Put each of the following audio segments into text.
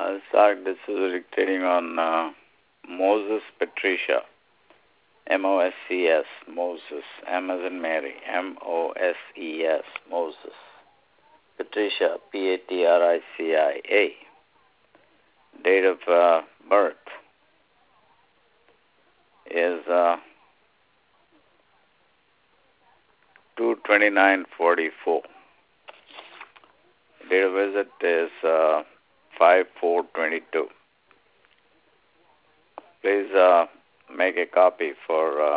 This is dictating on Moses Patricia, Moses, Moses, M as in Mary, Moses, Moses, Patricia, Patricia. Date of birth is 2/29/44. Date of visit is 5/4/22. Please make a copy for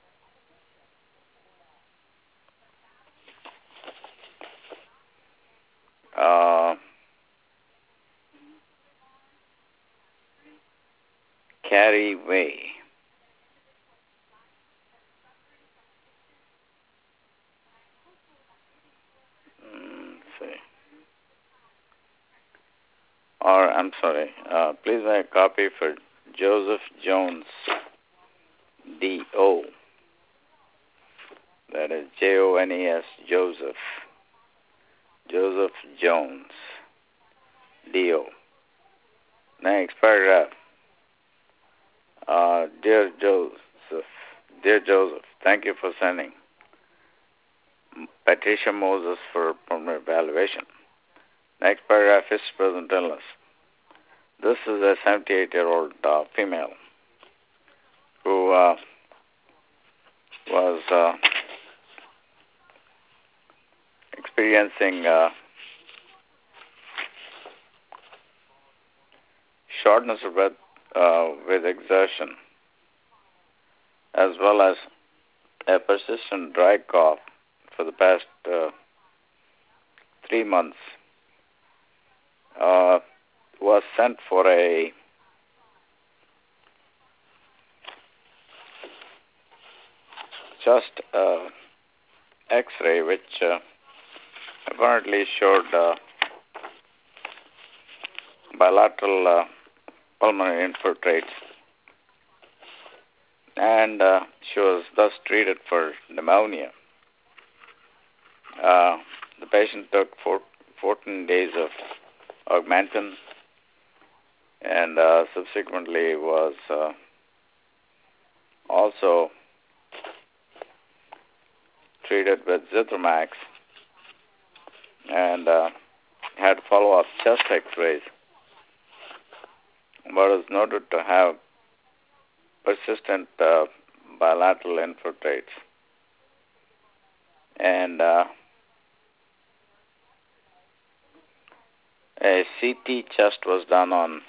Carrie Way. Let's see. Or, I'm sorry, please make a copy for Joseph Jones, D.O. That is Jones, Joseph. Joseph Jones, D.O. Next paragraph. Dear Joseph, thank you for sending Patricia Moses for permanent evaluation. Next paragraph is present illness. This is a 78-year-old female who was experiencing shortness of breath with exertion, as well as a persistent dry cough for the past 3 months. Was sent for a chest X-ray, which apparently showed bilateral pulmonary infiltrates, and she was thus treated for pneumonia. The patient took 14 days of Augmentin, and subsequently was also treated with Zithromax, and had follow-up chest X-rays, but was noted to have persistent bilateral infiltrates, and a CT chest was done on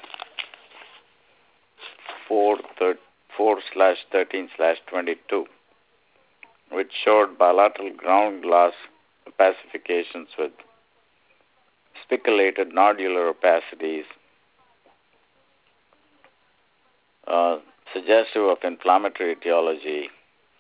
4/13/22, which showed bilateral ground glass opacifications with spiculated nodular opacities, suggestive of inflammatory etiology,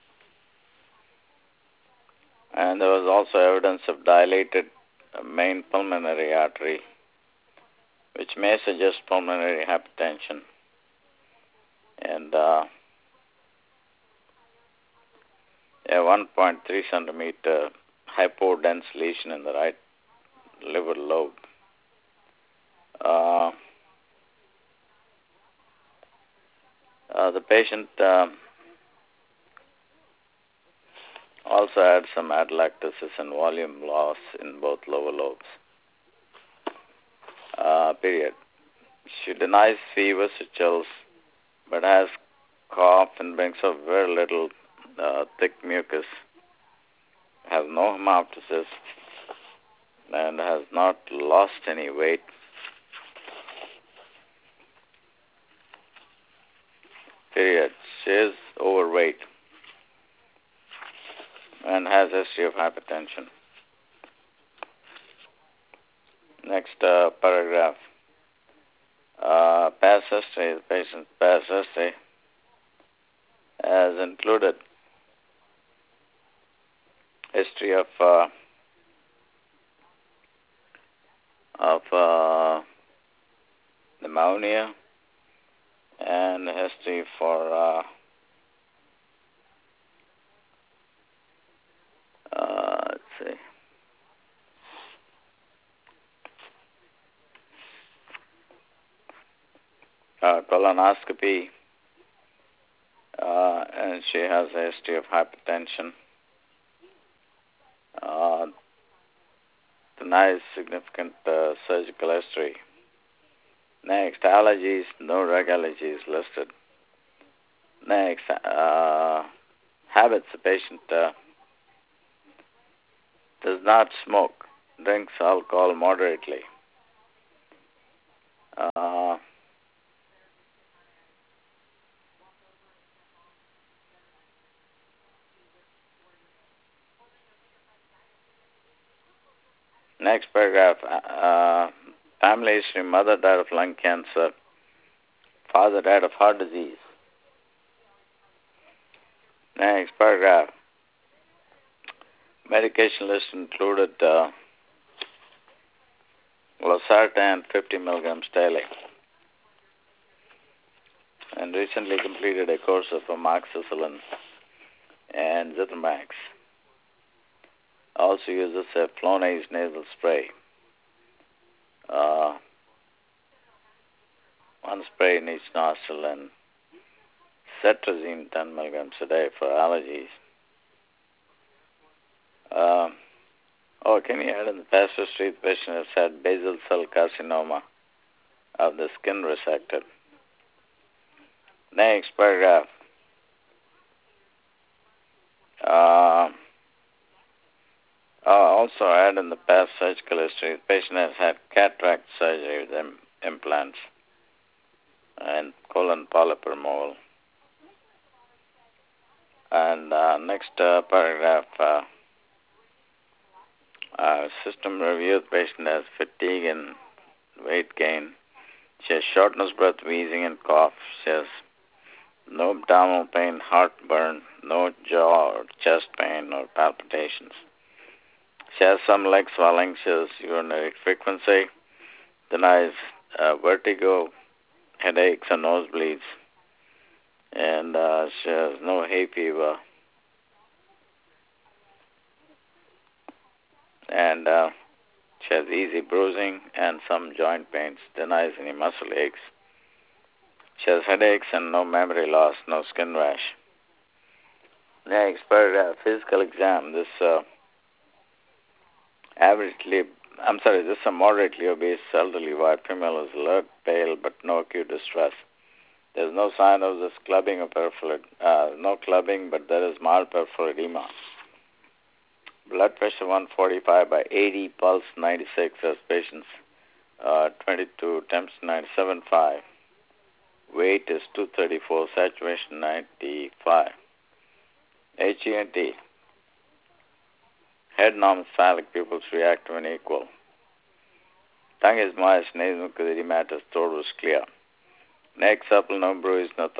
and there was also evidence of dilated main pulmonary artery, which may suggest pulmonary hypertension, and a 1.3 centimeter hypodense lesion in the right liver lobe. The patient also had some atelectasis and volume loss in both lower lobes. Period. She denies fevers or chills, but has cough and brings up very little thick mucus, has no hemoptysis, and has not lost any weight. Period. She is overweight and has a history of hypertension. Next paragraph. Past history. The patient's past history has included history of pneumonia, and history for let's see, colonoscopy, and she has a history of hypertension. Uh, Denies significant surgical history. Next, allergies, no drug allergies listed. Next, habits. The patient does not smoke, drinks alcohol moderately. Uh, Next paragraph, family history, mother died of lung cancer, father died of heart disease. Next paragraph, medication list included losartan 50 milligrams daily, and recently completed a course of amoxicillin and Zithromax. Also uses a Flonase nasal spray. One spray in each nostril, and cetrizine 10 milligrams a day for allergies. Can you add in the past history, the patient has had basal cell carcinoma of the skin resected. Next paragraph. Also add in the past surgical history, the patient has had cataract surgery with implants and colon polyp removal. And next paragraph, system review, the patient has fatigue and weight gain. She has shortness, breath, wheezing, and cough. She has no abdominal pain, heartburn, no jaw or chest pain or palpitations. She has some leg swelling. She has urinary frequency. Denies vertigo, headaches, and nosebleeds. And she has no hay fever. And she has easy bruising and some joint pains. Denies any muscle aches. She has headaches and no memory loss, no skin rash. Next paragraph, physical exam. This this is a moderately obese elderly white female is alert, pale, but no acute distress. There's no sign of this clubbing or peripheral, no clubbing, but there is mild peripheral edema. Blood pressure 145 by 80, pulse 96 as patients 22, temps 97.5. Weight is 234, saturation 95. HENT. Head normal, phallic pupils react when equal. Tongue is moist, nasal mucous edematous, throat was clear. Neck supple, no bruise, no